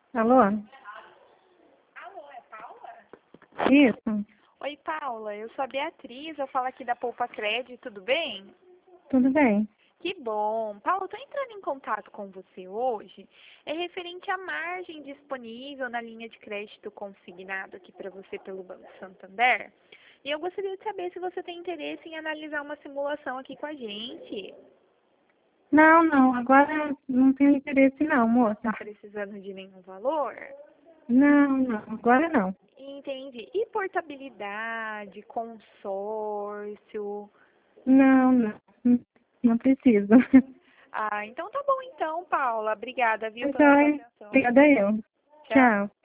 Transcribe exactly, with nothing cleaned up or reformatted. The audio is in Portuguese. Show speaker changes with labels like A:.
A: Alô?
B: Alô, é Paula?
A: Isso,
B: Oi, Paula, eu sou a Beatriz, eu falo aqui da Poupa Crédito, tudo bem?
A: tudo bem.
B: Que bom. Paula, eu tô entrando em contato com você hoje, é referente à margem disponível na linha de crédito consignado aqui para você pelo Banco Santander. E eu gostaria de saber se você tem interesse em analisar uma simulação aqui com a gente.
A: Não, não, agora não tenho interesse não,
B: Não
A: moça.
B: está precisando de nenhum valor?
A: Não, não, agora não.
B: Entendi. E portabilidade, consórcio?
A: Não, não, não preciso.
B: Ah, então tá bom então, Paula. Obrigada, viu,
A: Tá
B: pela sua
A: joia.
B: atenção.
A: Obrigada eu.
B: Tchau.
A: Tchau.